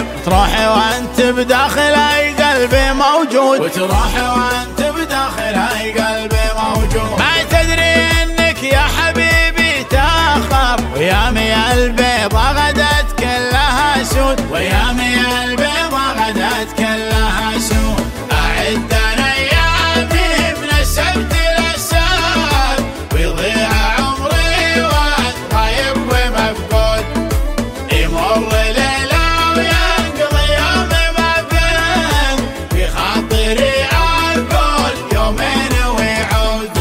تروحي وانت بداخل اي قلبي موجود، وتروحي وانت بداخل اي قلبي موجود. ما تدري انك يا حبيبي تاخر، ويامي البيضة غدت كلها سود، ويامي البيضة غدت كلها سود. اعد انا ايامي من السبت للسبت، ويضيع عمري وانا غايب ومفقود. يمر ليلة وينقضي يومي ما بين، في خاطري اقول يومين ويعود.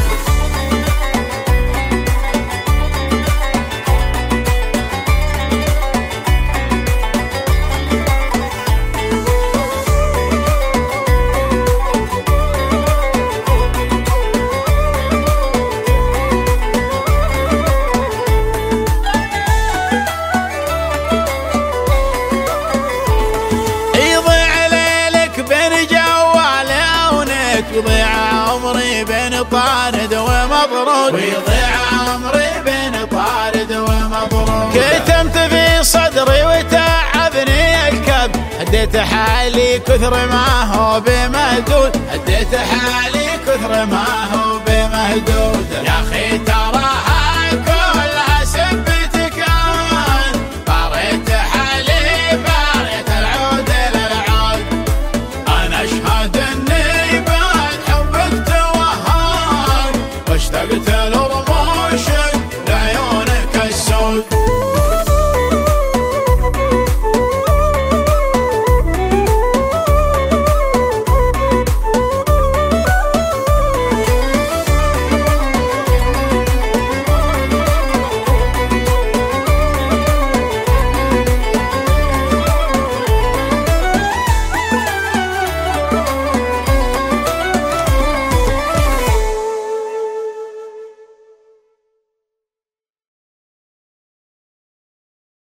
يضيع عمري بين طارد ومطرود، ويضيع عمري بين طارد ومطرود. كتمت في صدري وتعبني الكب، هديت حالي كثر ما هو بمهدود، هديت حالي كثر ما هو بمهدود. يا اخي تراها